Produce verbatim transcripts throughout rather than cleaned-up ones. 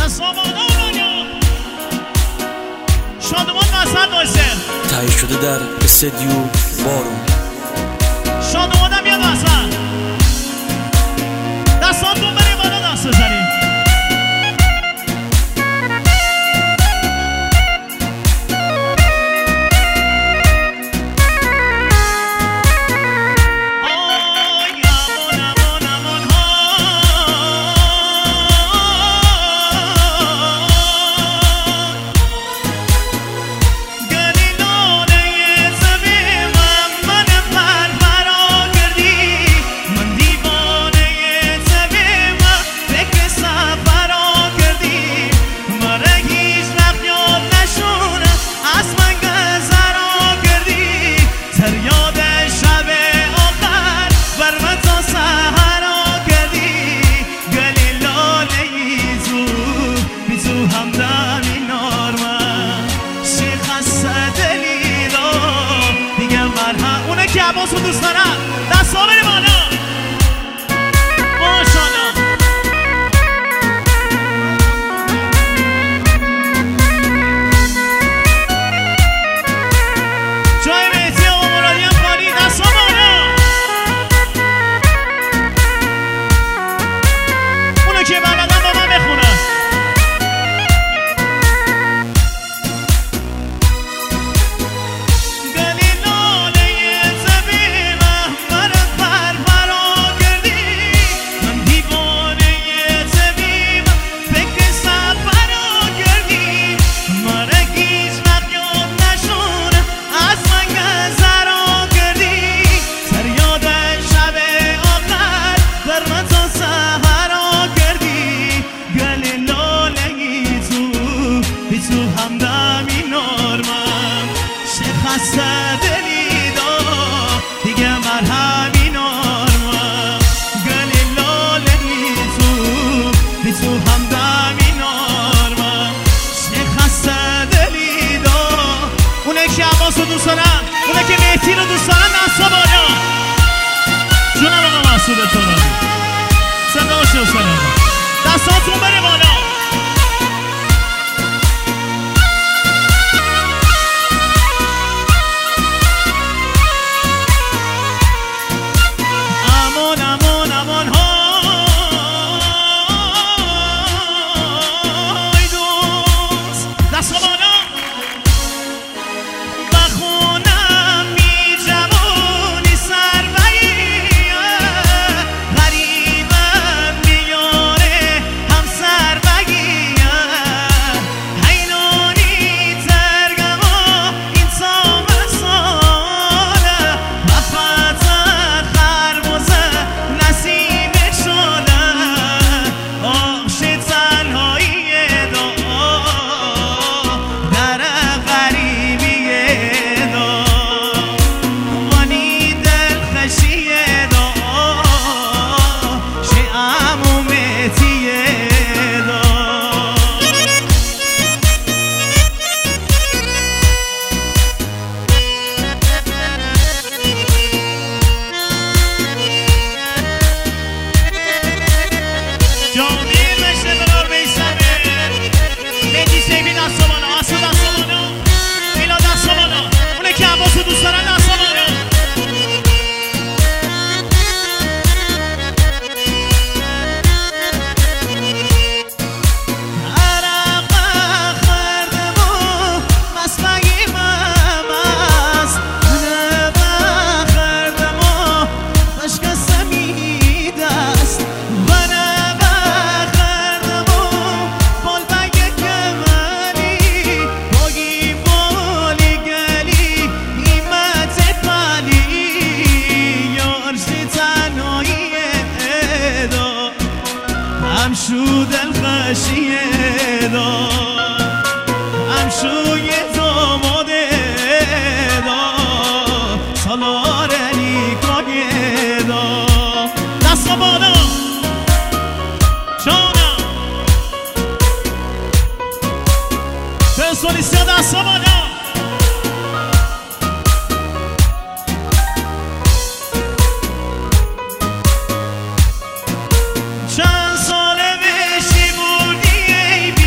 شادمان قصد نوشته تایی شده در استدیو بارون. شادمانم بیاد وسط، دستاتون بریم بالا، دست بزنیم. که عباس رو دوست دارم دست ها بریم بالا. ماشاءالله جای مهدی و مرادی هم خالی، دست ها بالا. اونو که بلدن با من بخونن. خسته دلی دا دیگه مرهمی نارم، گلی لالی تو بی تو همدمی نارم. خسته دلی دا اونه که عباس رو دوست دارن، اونه که مهدی رو دوست دارن، دستا بالا. جونم آقا مسعود ترابی صدا باشه و سلام، دستاتون بره بالا. شو دل خشیه دا هم شو یه داماده دا سالار علی کاگه دا دست بالا جانم پرسونیسیا دست بالا. چند ساله بشی بردی ای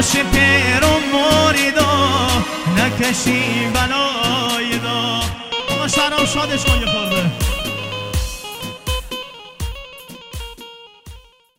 باشه پر و موریدا نکشی بلای دا. آقا شهرام شادش کن یه خورده.